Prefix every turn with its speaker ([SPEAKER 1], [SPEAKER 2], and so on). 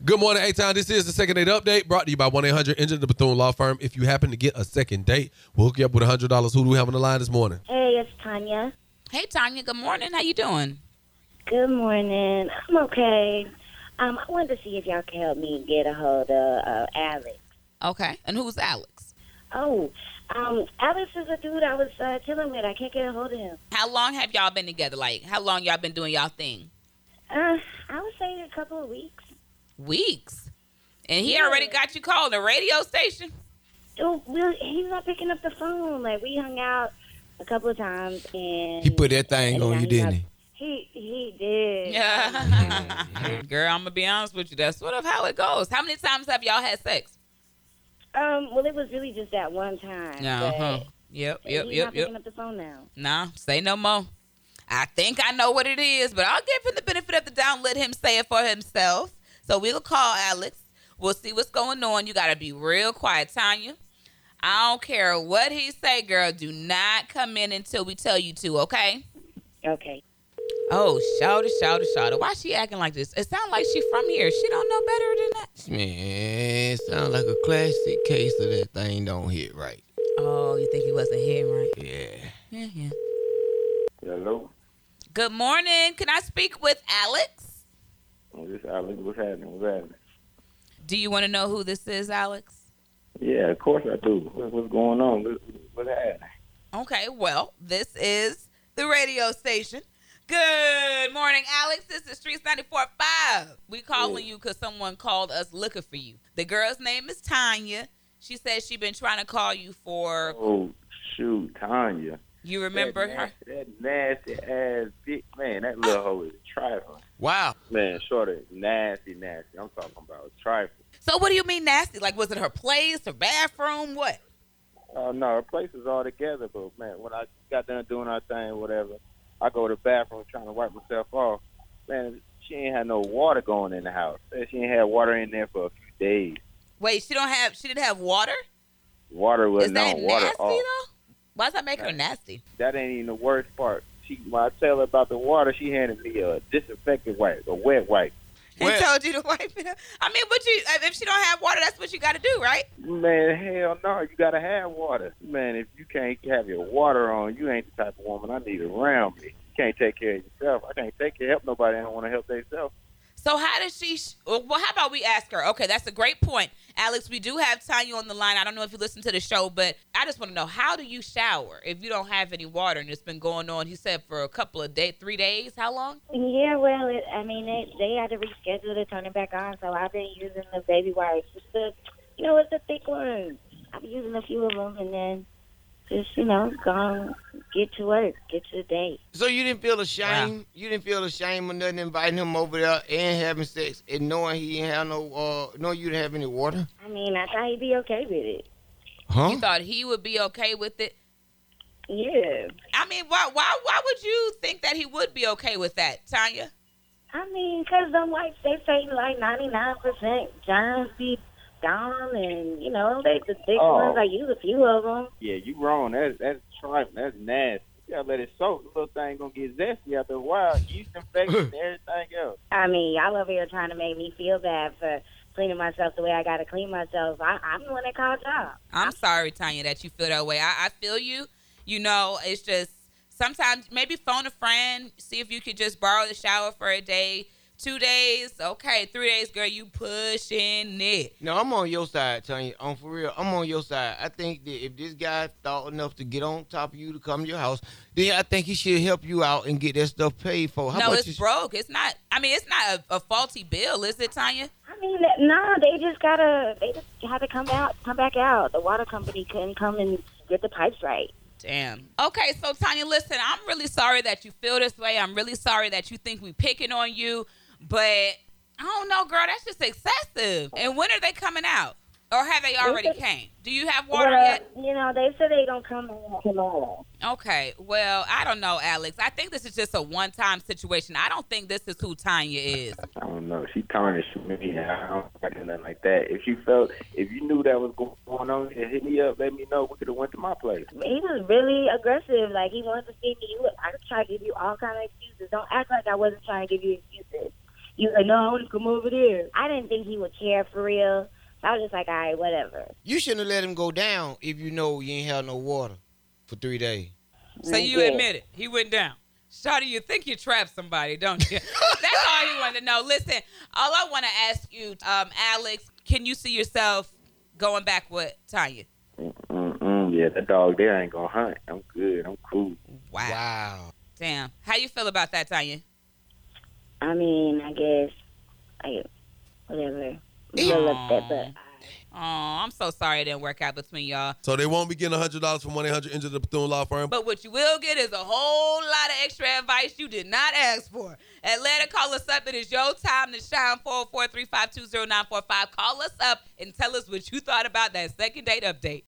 [SPEAKER 1] Good morning, A-Town. This is the Second Date Update brought to you by 1-800-ENGINE, the Bethune Law Firm. If you happen to get a second date, we'll hook you up with $100. Who do we have on the line this morning?
[SPEAKER 2] Hey, it's Tanya.
[SPEAKER 3] Hey, Tanya. Good morning. How you doing?
[SPEAKER 2] Good morning. I'm okay. I wanted to see if y'all can help me get a hold of Alex.
[SPEAKER 3] Okay. And who's Alex?
[SPEAKER 2] Oh, Alex is a dude I was chilling with. I can't get a hold of him.
[SPEAKER 3] How long have y'all been together? Like, how long y'all been doing y'all thing?
[SPEAKER 2] I would say a couple of weeks.
[SPEAKER 3] Weeks? And he already got you called a radio station?
[SPEAKER 2] Oh, well, he's not picking up the phone. Like, we hung out a couple of times, and
[SPEAKER 4] He put that thing on you, didn't he?
[SPEAKER 2] He did.
[SPEAKER 3] Yeah. Girl, I'm going to be honest with you. That's sort of how it goes. How many times have y'all had sex?
[SPEAKER 2] Well, it was really just that one time.
[SPEAKER 3] Uh-huh. Yep.
[SPEAKER 2] He's not picking up the phone now.
[SPEAKER 3] Nah, say no more. I think I know what it is, but I'll give him the benefit of the doubt and let him say it for himself. So we'll call Alex. We'll see what's going on. You got to be real quiet, Tanya. I don't care what he say, girl. Do not come in until we tell you to, okay?
[SPEAKER 2] Okay.
[SPEAKER 3] Oh, shouty. Why she acting like this? It sounds like she from here. She don't know better than that.
[SPEAKER 4] Man, it sounds like a classic case of that thing don't hit right.
[SPEAKER 3] Oh, you think he wasn't hearing right?
[SPEAKER 4] Yeah.
[SPEAKER 3] Yeah.
[SPEAKER 5] Hello?
[SPEAKER 3] Good morning. Can I speak with Alex?
[SPEAKER 5] This Alex. What's happening?
[SPEAKER 3] Do you want to know who this is, Alex?
[SPEAKER 5] Yeah, of course I do. What's going on? What's happening?
[SPEAKER 3] Okay, well, this is the radio station. Good morning, Alex. This is Streets 94.5. We calling you because someone called us looking for you. The girl's name is Tanya. She says she been trying to call you for...
[SPEAKER 5] Oh, shoot, Tanya.
[SPEAKER 3] You remember her?
[SPEAKER 5] That nasty ass bitch. Man, that little hoe is trifling.
[SPEAKER 4] Wow.
[SPEAKER 5] Man, shorty, nasty. I'm talking about trifling.
[SPEAKER 3] So what do you mean nasty? Like, was it her place, her bathroom, what?
[SPEAKER 5] No, her place is all together, but, man, when I got done doing our thing, whatever, I go to the bathroom trying to wipe myself off. Man, she ain't had no water going in the house. She ain't had water in there for a few days.
[SPEAKER 3] Wait, she didn't have water?
[SPEAKER 5] Water was
[SPEAKER 3] Is that
[SPEAKER 5] no water
[SPEAKER 3] nasty,
[SPEAKER 5] off.
[SPEAKER 3] though? Why does that make her nasty?
[SPEAKER 5] That ain't even the worst part. When I tell her about the water, she handed me a disinfectant wipe, a wet wipe.
[SPEAKER 3] And told you to wipe it up? I mean, if she don't have water, that's what you got to do, right?
[SPEAKER 5] Man, hell no, you gotta have water. Man, if you can't have your water on, you ain't the type of woman I need around me. You can't take care of yourself. I can't help nobody that don't want to help themselves.
[SPEAKER 3] So how does she, well, how about we ask her? Okay, that's a great point. Alex, we do have Tanya on the line. I don't know if you listen to the show, but I just want to know, how do you shower if you don't have any water and it's been going on, you said, for a couple of days, 3 days? How long?
[SPEAKER 2] Yeah, well, they had to reschedule to turn it back on, so I've been using the baby wipes. It's the thick ones. I've been using a few of them, and then just, go get to work, get to the date.
[SPEAKER 4] So you didn't feel ashamed?
[SPEAKER 3] Wow.
[SPEAKER 4] You didn't feel ashamed or nothing inviting him over there and having sex and knowing he didn't have knowing you didn't have any water?
[SPEAKER 2] I mean, I thought he'd be okay with it.
[SPEAKER 4] Huh?
[SPEAKER 3] You thought he would be okay with it?
[SPEAKER 2] Yeah.
[SPEAKER 3] I mean, why would you think that he would be okay with that, Tanya?
[SPEAKER 2] I mean, because them wipes, they say like 99% germs be gone, and, they the big ones, I use a few of them.
[SPEAKER 5] Yeah, you wrong. That's trifling. That's nasty. You gotta let it soak. The little thing gonna get zesty after a while. Yeast infection and everything else.
[SPEAKER 2] I mean, y'all over here trying to make me feel bad for cleaning myself the way I got to clean myself. I'm the one that called y'all.
[SPEAKER 3] I'm sorry, Tanya, that you feel that way. I feel you. It's just sometimes maybe phone a friend, see if you could just borrow the shower for a day, 2 days, okay, 3 days, girl, you pushing it.
[SPEAKER 4] No, I'm on your side, Tanya. For real, I'm on your side. I think that if this guy thought enough to get on top of you to come to your house, then I think he should help you out and get that stuff paid for.
[SPEAKER 3] No, it's broke. It's not a faulty bill, is it, Tanya?
[SPEAKER 2] I mean, no, they just had to come back out. The water company couldn't come and get the pipes right.
[SPEAKER 3] Damn. Okay, so Tanya, listen, I'm really sorry that you feel this way. I'm really sorry that you think we picking on you. But I don't know, girl. That's just excessive. And when are they coming out? Or have they already came? Do you have water yet?
[SPEAKER 2] They said they don't come tomorrow.
[SPEAKER 3] Okay. Well, I don't know, Alex. I think this is just a one-time situation. I don't think this is who Tanya is.
[SPEAKER 5] I don't know. She tarnished me. I don't like nothing like that. If you knew that was going on, hit me up. Let me know. We could have went to my place.
[SPEAKER 2] He was really aggressive. Like, he wanted to see me. I was trying to give you all kind of excuses. Don't act like I wasn't trying to give you excuses. You like, no, I want to come over there. I didn't think he would care for real. So I was just like, all right, whatever.
[SPEAKER 4] You shouldn't have let him go down if you know you ain't have no water for 3 days.
[SPEAKER 3] So you admit it. He went down. Shawty, you think you trapped somebody, don't you? That's all he wanted to know. Listen, all I want to ask you, Alex, can you see yourself going back with Tanya?
[SPEAKER 5] Yeah, that dog there ain't gonna hunt. I'm good. I'm cool.
[SPEAKER 3] Wow. Damn. How you feel about that, Tanya?
[SPEAKER 2] I mean, I guess, whatever. Feel upset, but.
[SPEAKER 3] Oh, I'm so sorry it didn't work out between y'all.
[SPEAKER 1] So they won't be getting $100 from 1-800 Injured the Bethune Law Firm.
[SPEAKER 3] But what you will get is a whole lot of extra advice you did not ask for. Atlanta, call us up. It is your time to shine. 404-352-0945. Call us up and tell us what you thought about that second date update.